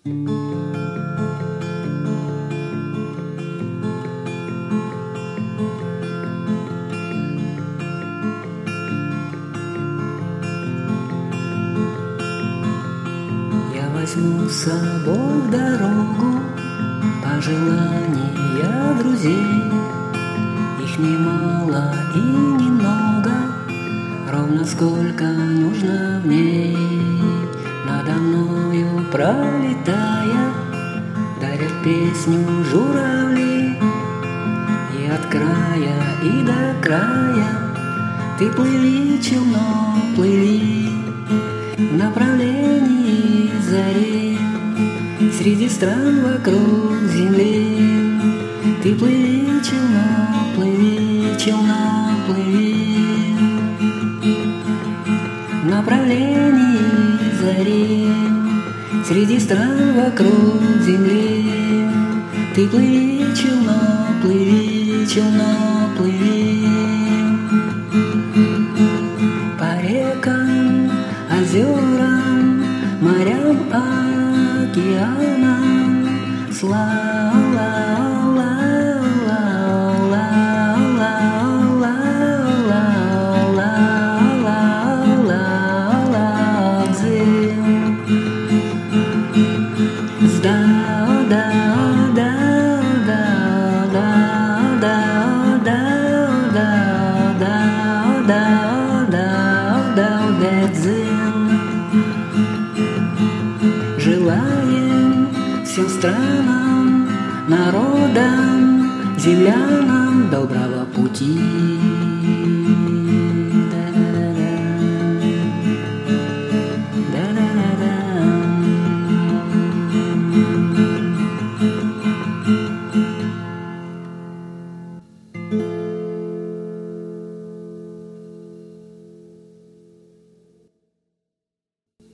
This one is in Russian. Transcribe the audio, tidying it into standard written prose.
Я возьму с собой в дорогу пожелания друзей. Их немало и немного, ровно сколько нужно в ней. Надо мною пролетая, дарят песню журавли. И от края, и до края ты плыви, челнок, плыви в направлении зари. Среди стран вокруг земли ты плыви, челнок, плыви, челнок, плыви в направлении зари. Среди стран вокруг земли ты плыви, челнок, плыви, челнок, плыви по рекам, озерам, морям, океанам. Желаем всем странам, народам, землянам доброго пути.